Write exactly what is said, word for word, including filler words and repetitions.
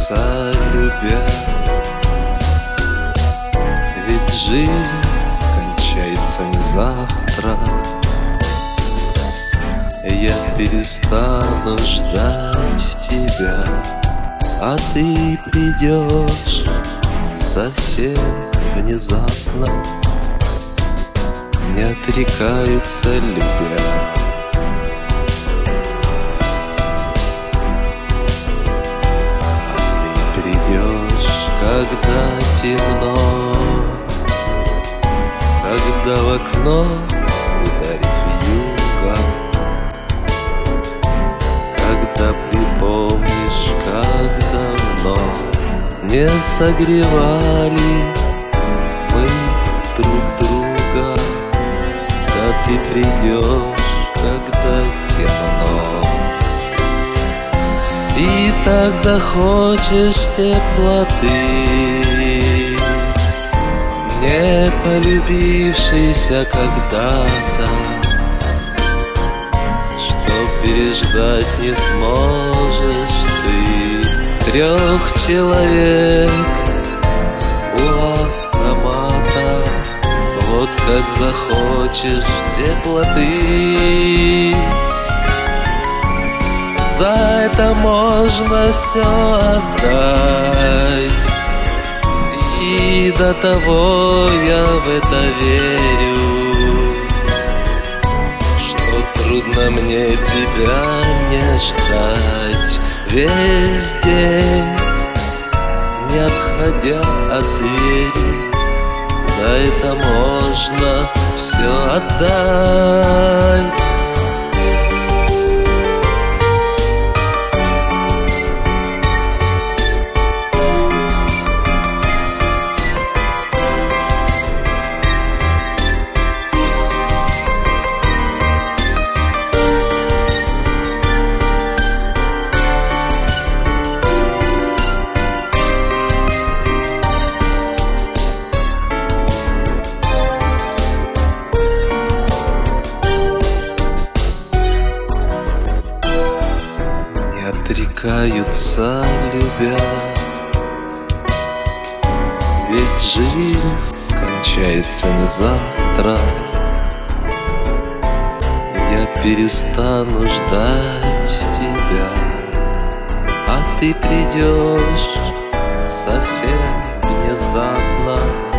отрекаются, любя. Ведь жизнь кончается не завтра. Я перестану ждать тебя, а ты придешь совсем внезапно. Не отрекаются, любя. А ты придешь, когда темно, когда в окно ударит вьюга, когда припомнишь, как давно не согревали мы друг друга. Да ты придешь, когда темно, и так захочешь теплоты, не полюбившейся когда-то, что переждать не сможешь ты. Трех человек у автомата, вот как захочешь теплоты. За это можно все отдать, и до того я в это верю, что трудно мне тебя не ждать весь день, не отходя от двери. За это можно все отдать. Отрекаются, любя. Ведь жизнь кончается не завтра. Я перестану ждать тебя, а ты придешь совсем внезапно.